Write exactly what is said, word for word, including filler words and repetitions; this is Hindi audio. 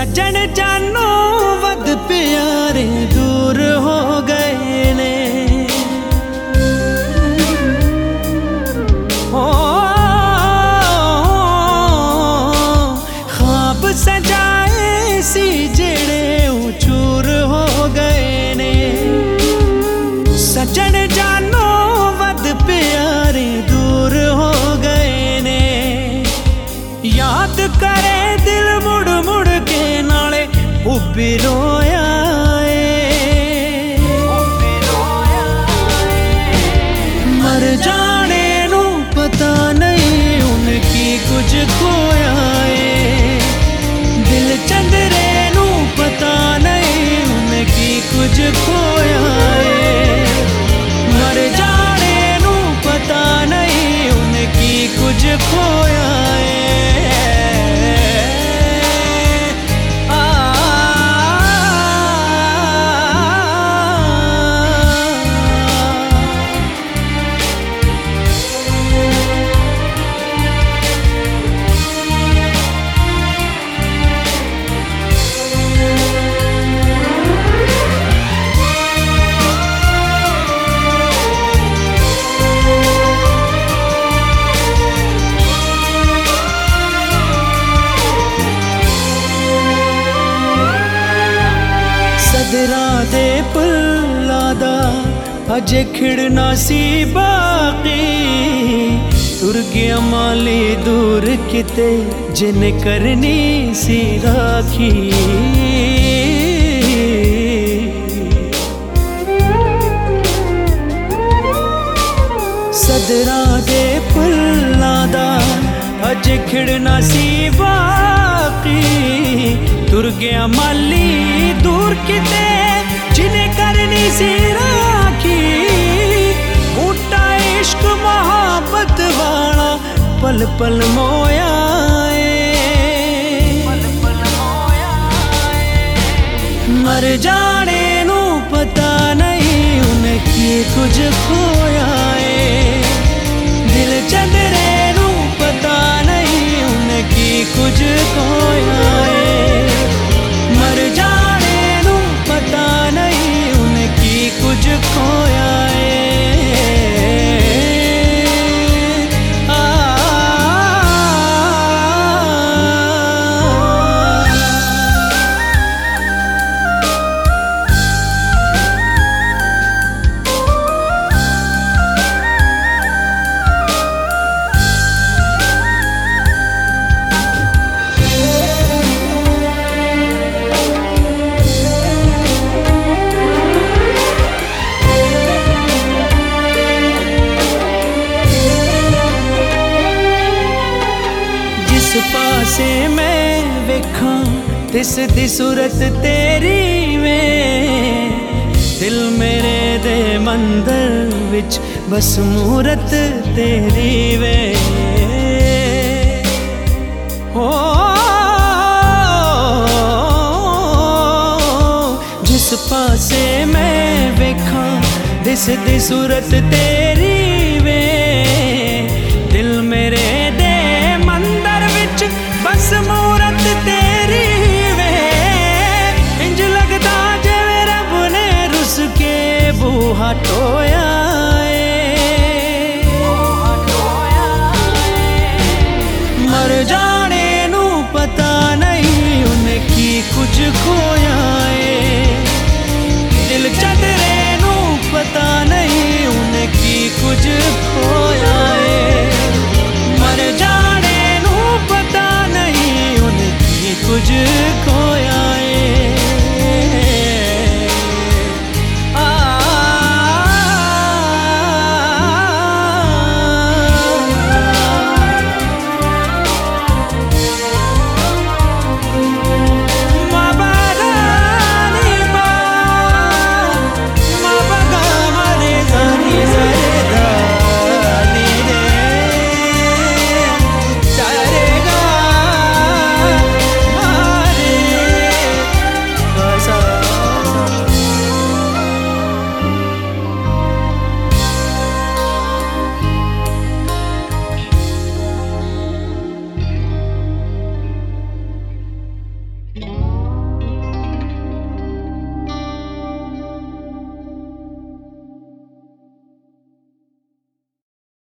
सजन जानो वध प्यारे दूर हो गए ने। ओ ख्वाब सजाए सी जेड़े चूर हो गए ने। सजन जानो वध प्यारे दूर हो गए ने। याद करे दिल मुड़ मुड़ के नाले उबी रोया मर जाने नू पता नहीं उनकी कुछ खोया है। दिल चंदरे नू पता नहीं उनकी कुछ खोया है। मर जाने नू पता नहीं उनकी कुछ खोया है। सदरा दे पुल्ला दा अजे खिड़ना सी बाकी। तुर गया माली दूर किते जिन करनी सी राखी। सदरा दे पुल्ला दा अजे खिड़ना सी बाकी। तुर गया माली दूर किते जिन्हें करनी सी राखी। बूटा इश्क मोहब्बत वाला पल पल मोया मर जाने नू पता नहीं उनकी कुछ खोया है। दिल चंदरे नू पता नहीं उनकी कुछ खोया है। मर जाने नू पता नहीं उनकी कुछ खोया है। पासे मैं वेखा तिस दी सूरत तेरी में। दिल मेरे दे मंदिर विच बस मूरत तेरी वे। हो जिस पासे मैं वेखा तिस दी सूरत तेरी